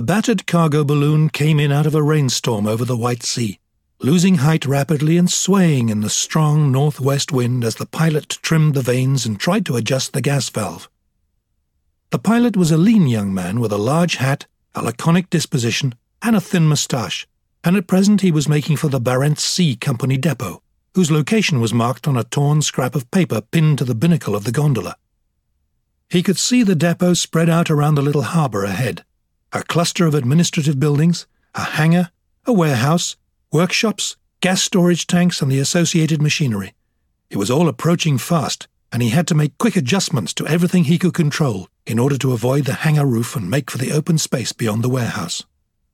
A battered cargo balloon came in out of a rainstorm over the White Sea, losing height rapidly and swaying in the strong northwest wind as the pilot trimmed the vanes and tried to adjust the gas valve. The pilot was a lean young man with a large hat, a laconic disposition, and a thin moustache, and at present he was making for the Barents Sea Company depot, whose location was marked on a torn scrap of paper pinned to the binnacle of the gondola. He could see the depot spread out around the little harbour ahead, a cluster of administrative buildings, a hangar, a warehouse, workshops, gas storage tanks, and the associated machinery. It was all approaching fast, and he had to make quick adjustments to everything he could control in order to avoid the hangar roof and make for the open space beyond the warehouse.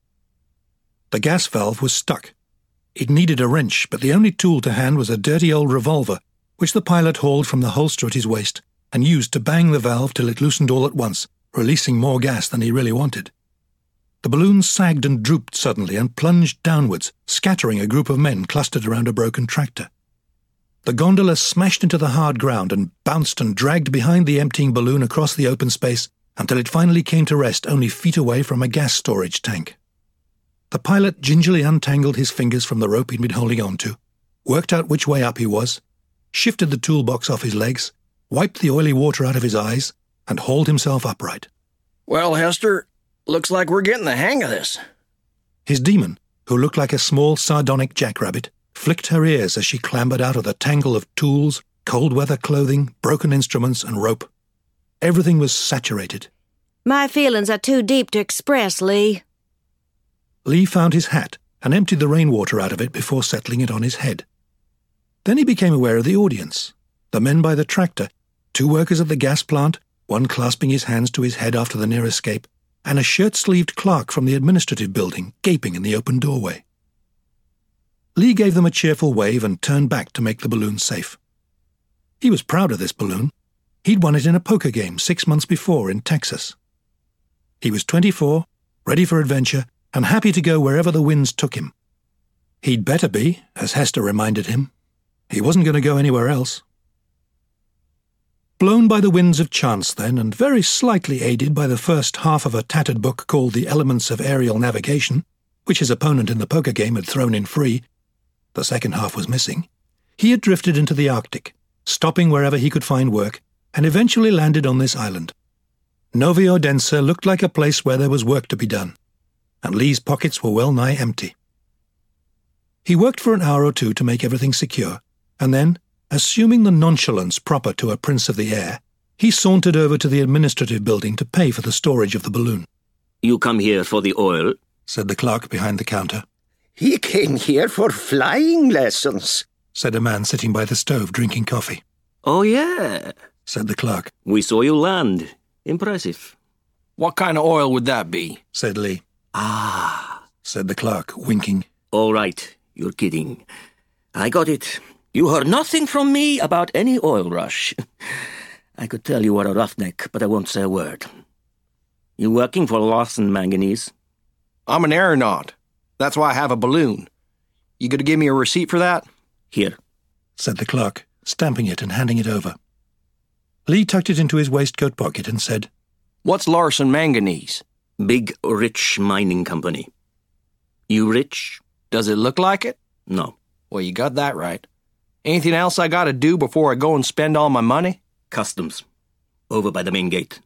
The gas valve was stuck. It needed a wrench, but the only tool to hand was a dirty old revolver, which the pilot hauled from the holster at his waist and used to bang the valve till it loosened all at once, releasing more gas than he really wanted. The balloon sagged and drooped suddenly and plunged downwards, scattering a group of men clustered around a broken tractor. The gondola smashed into the hard ground and bounced and dragged behind the emptying balloon across the open space until it finally came to rest only feet away from a gas storage tank. The pilot gingerly untangled his fingers from the rope he'd been holding on to, worked out which way up he was, shifted the toolbox off his legs, wiped the oily water out of his eyes, and hauled himself upright. "Well, Hester, looks like we're getting the hang of this." His demon, who looked like a small sardonic jackrabbit, flicked her ears as she clambered out of the tangle of tools, cold-weather clothing, broken instruments, and rope. Everything was saturated. "My feelings are too deep to express, Lee." Lee found his hat and emptied the rainwater out of it before settling it on his head. Then he became aware of the audience, the men by the tractor, 2 workers at the gas plant, one clasping his hands to his head after the near escape, and a shirt-sleeved clerk from the administrative building gaping in the open doorway. Lee gave them a cheerful wave and turned back to make the balloon safe. He was proud of this balloon. He'd won it in a poker game 6 months before in Texas. He was 24, ready for adventure, and happy to go wherever the winds took him. He'd better be, as Hester reminded him. He wasn't going to go anywhere else. Blown by the winds of chance then, and very slightly aided by the first half of a tattered book called The Elements of Aerial Navigation, which his opponent in the poker game had thrown in free, the second half was missing, he had drifted into the Arctic, stopping wherever he could find work, and eventually landed on this island. Novaya Odense looked like a place where there was work to be done, and Lee's pockets were well nigh empty. He worked for an hour or two to make everything secure, and then, assuming the nonchalance proper to a prince of the air, he sauntered over to the administrative building to pay for the storage of the balloon. "You come here for the oil?" said the clerk behind the counter. "He came here for flying lessons," said a man sitting by the stove drinking coffee. "Oh, yeah," said the clerk. "We saw you land. Impressive." "What kind of oil would that be?" said Lee. "Ah," said the clerk, winking. "All right, you're kidding. I got it. You heard nothing from me about any oil rush. I could tell you were a roughneck, but I won't say a word. You working for Larsen Manganese?" "I'm an aeronaut. That's why I have a balloon. You gonna give me a receipt for that?" "Here," said the clerk, stamping it and handing it over. Lee tucked it into his waistcoat pocket and said, "What's Larsen Manganese?" "Big, rich mining company." "You rich?" "Does it look like it?" "No." "Well, you got that right. Anything else I gotta do before I go and spend all my money?" "Customs. Over by the main gate."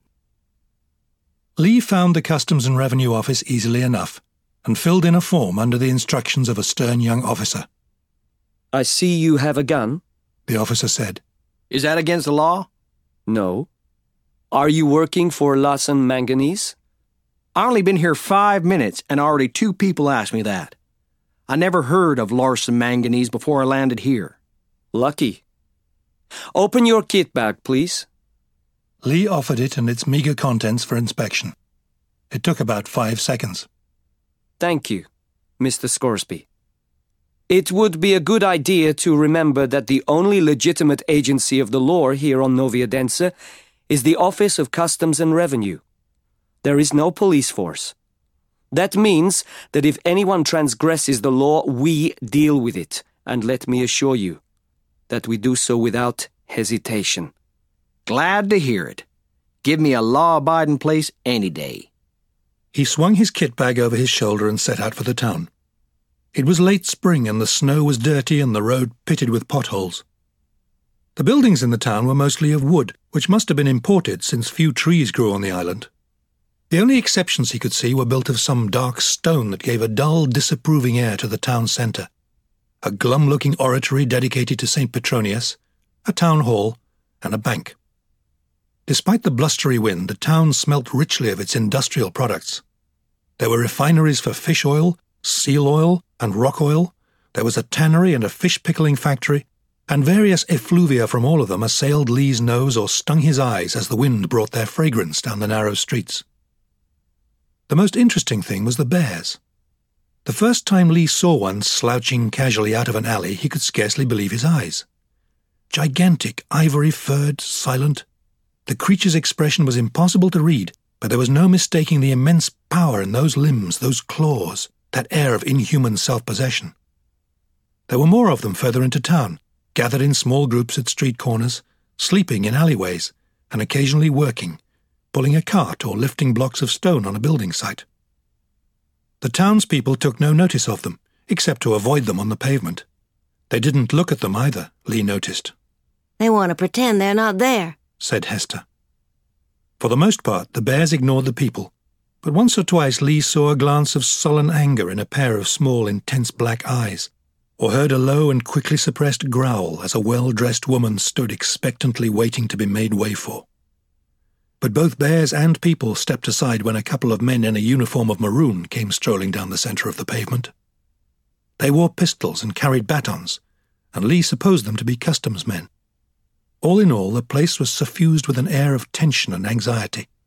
Lee found the Customs and Revenue Office easily enough and filled in a form under the instructions of a stern young officer. "I see you have a gun." The officer said. "Is that against the law?" "No." "Are you working for Larsen Manganese?" "I only been here 5 minutes and already 2 people asked me that. I never heard of Larsen Manganese before I landed here." "Lucky. Open your kit bag, please." Lee offered it and its meager contents for inspection. It took about 5 seconds. "Thank you, Mr. Scoresby. It would be a good idea to remember that the only legitimate agency of the law here on Novaya Odense is the Office of Customs and Revenue. There is no police force. That means that if anyone transgresses the law, we deal with it, and let me assure you that we do so without hesitation." "Glad to hear it. Give me a law-abiding place any day." He swung his kit bag over his shoulder and set out for the town. It was late spring and the snow was dirty and the road pitted with potholes. The buildings in the town were mostly of wood, which must have been imported since few trees grew on the island. The only exceptions he could see were built of some dark stone that gave a dull, disapproving air to the town centre. A glum-looking oratory dedicated to St. Petronius, a town hall, and a bank. Despite the blustery wind, the town smelt richly of its industrial products. There were refineries for fish oil, seal oil, and rock oil. There was a tannery and a fish-pickling factory, and various effluvia from all of them assailed Lee's nose or stung his eyes as the wind brought their fragrance down the narrow streets. The most interesting thing was the bears. The first time Lee saw one slouching casually out of an alley, he could scarcely believe his eyes. Gigantic, ivory-furred, silent. The creature's expression was impossible to read, but there was no mistaking the immense power in those limbs, those claws, that air of inhuman self-possession. There were more of them further into town, gathered in small groups at street corners, sleeping in alleyways, and occasionally working, pulling a cart or lifting blocks of stone on a building site. The townspeople took no notice of them, except to avoid them on the pavement. They didn't look at them either, Lee noticed. They want to pretend they're not there, said Hester. For the most part, the bears ignored the people, but once or twice Lee saw a glance of sullen anger in a pair of small, intense black eyes, or heard a low and quickly suppressed growl as a well-dressed woman stood expectantly waiting to be made way for. But both bears and people stepped aside when a couple of men in a uniform of maroon came strolling down the centre of the pavement. They wore pistols and carried batons, and Lee supposed them to be customs men. All in all, the place was suffused with an air of tension and anxiety.